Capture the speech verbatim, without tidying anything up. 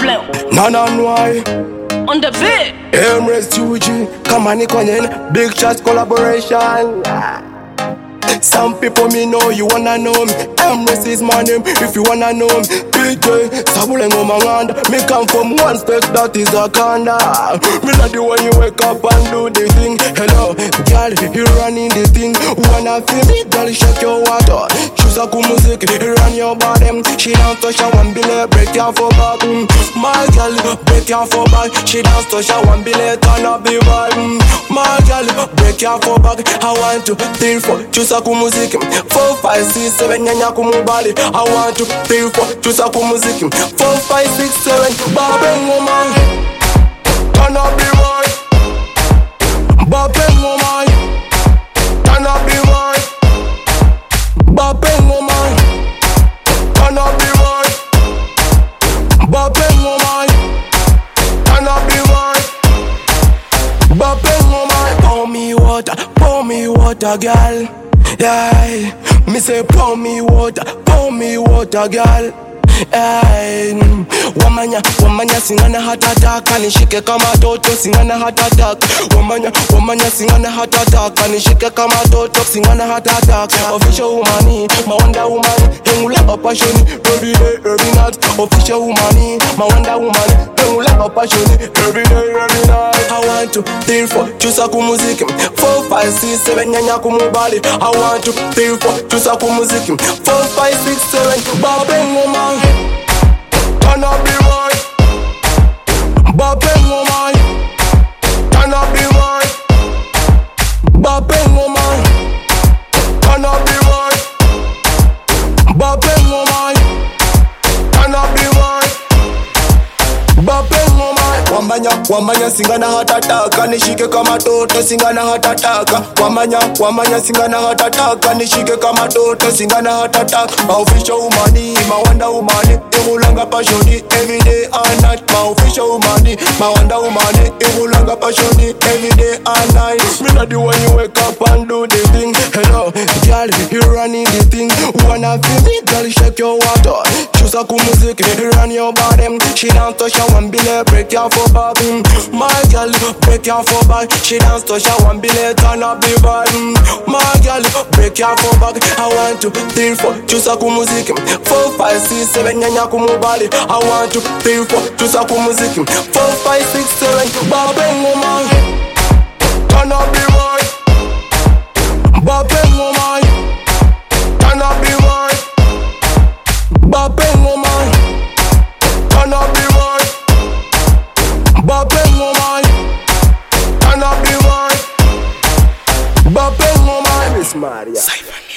Problem. Nana why? On the beat. Emirates two G, come on, Ikonen, big shots collaboration. Some people me know, you wanna know me. Emirates is my name, if you wanna know me. P J, Sabulengo Manganda. Me come from one state, that is Akanda. Me like the when you wake up and do the thing. Hello, girl, you running the thing. Wanna feel me, girl, shake your water. Choose a cool music, you run your body. She dance to show one billet, break your for back. My girl, break your for back. She dance to show one billet, turn up the vibe. My girl, break your for back. I want to feel for, choose a kumuziki four five six seven nyanya kumubali. I want to feel for chusa kumuziki four five six seven babe ngoma turn up the vibe babe ngoma turn up the vibe babe ngoma turn up the vibe babe ngoma turn up the vibe babe ngoma. Pour me water, pour me water, girl. Yeah, me say pour me water, pour me water, girl. Hey, wamanya, wamanya singana heart attack, anishike kama toto singana heart attack. Wamanya, wamanya singana heart attack, anishike kama toto singana heart attack. Official woman, my wonder woman, hengula passion, every day, every night. Official woman, my wonder woman, hengula passion, every day, every night. I want to feel for chusa kumuziki four five six seven nyanya kumubali. I want to feel for chusa kumuziki four five six seven babe ngoma. Turn up the vibe, babe ngoma. Turn up the vibe, babe ngoma. Turn up the vibe, babe ngoma. Turn up the vibe, babe ngoma. Wamanya, wamanya singana heart attack, anishike kama toto singana heart attack. Wamanya, wamanya singana heart attack, anishike kama toto singana heart attack. My official woman, my wonder woman, Irulanga passion every day and night. My official woman, my wonder woman, Irulanga passion every day and night. Me not the one you wake up and do the thing. Hello, girl, you running the thing. Wanna feel me, girl, shake your water. Choose a cool music, you run your body. She dance to show one billet, break your for back. My girl, break your for back. She dance to show one billet, turn up the vibe. My girl, break your for back. I want to feel for, choose a cool music four five six seven nyanya kumubali. I want to feel for, choose a cool music four five six seven babe ngoma. Turn up the vibe, babe ngoma. Turn up the vibe, babe ngoma. Turn up the vibe, babe ngoma. Turn up the vibe, babe ngoma. Miss Maria.